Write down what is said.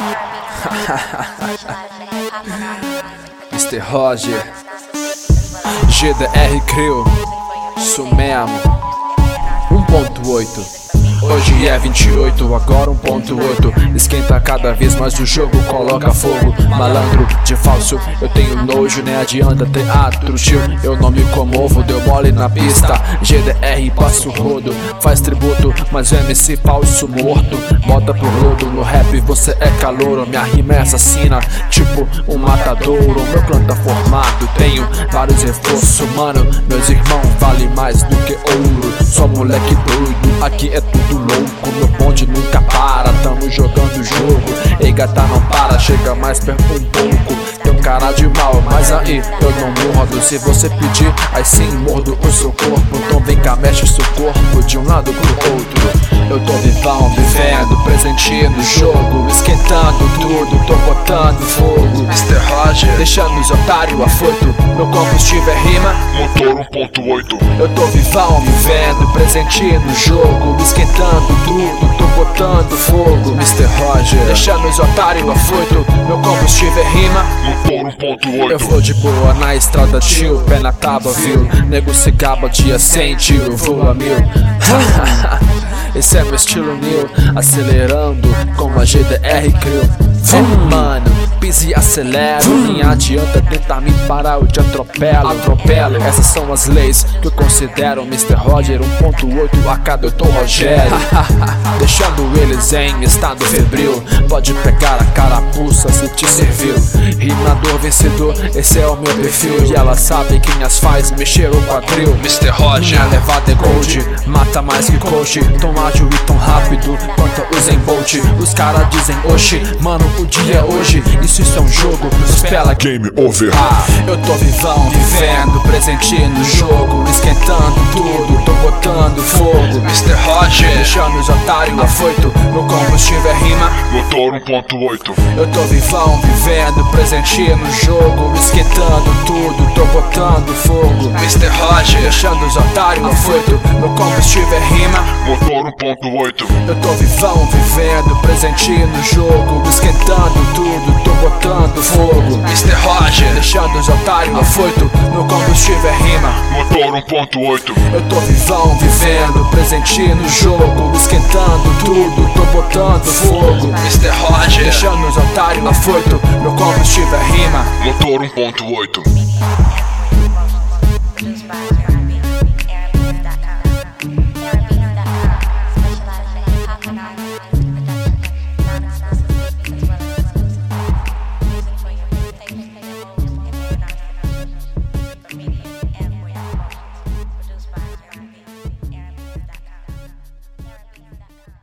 Mr. Roger, GDR Crew, isso mesmo. 1.8. Hoje é 28, agora 1.8. Esquenta cada vez mais o jogo, coloca fogo. Malandro de falso, eu tenho nojo, nem adianta teatro, tio. Eu não me comovo, deu mole na pista. GDR passo rodo, faz tributo, mas o MC falso morto. Bota pro rodo, no rap você é calouro. Minha rima é assassina, tipo um matadouro. Meu clã tá formado, tenho vários reforços, mano. Meus irmãos valem mais do que ouro. Só moleque doido, aqui é tudo louco. Meu bonde nunca para, tamo jogando o jogo. Ei gata não para, chega mais perto um pouco. Tem um cara de mal, mas aí eu não mordo. Se você pedir, aí sim mordo o seu corpo. Então vem cá, mexe seu corpo de um lado pro outro. Eu tô vivão, vivendo, presente no jogo. Esquentando tudo, tô botando fogo. Mr. Roger, deixando os otários afoito. Meu combustível é rima, motor 1.8. eu tô vivão, vivendo, presente no jogo. Esquentando tudo, tô botando fogo. Mr. Roger, deixando os otários afoito. Meu combustível é rima, motor 1.8. eu vou de boa na estrada, tio, pé na tábua, viu? Nego se gaba dia sem tiro, voa mil. Esse é meu estilo new, acelerando com a GDR Crew. Mano, pise e acelero, nem adianta tentar me parar, eu te atropelo. Essas são as leis que eu considero. Mr. Roger 1.8, a cada eu tô Rogério. Deixando eles em estado febril. Pode pegar a carapuça se te serviu. Rimador vencedor, esse é o meu perfil. E ela sabe quem as faz mexer o quadril. Mr. Roger, minha levada é gold, mata mais que coach. Tão ágil e tão rápido quanto o Zen Bolt. Os caras dizem, oxi, mano, o dia é hoje. Isso é um jogo, spela Game over. eu tô vivão, vivendo, presente no jogo. Esquentando tudo, tô botando fogo. Mr. Roger, deixando os otários afoito. Meu combustível é rima, Motor 1.8. eu tô vivão, vivendo, presente no jogo. Esquentando tudo, tô botando fogo. Mr. Roger, deixando os otários afoito. Meu combustível é rima, Motor 1.8. eu tô vivão, vivendo, presente no jogo. Esquentando tudo, tô botando fogo. Mr. Roger, deixando os otários afoito. Meu combustível é rima, Motor 1.8. eu tô vivão, vivendo, presente no jogo. Esquentando tudo, tô botando fogo. Mr. Roger, deixando os otários afoito. Meu combustível é rima, Motor 1.8.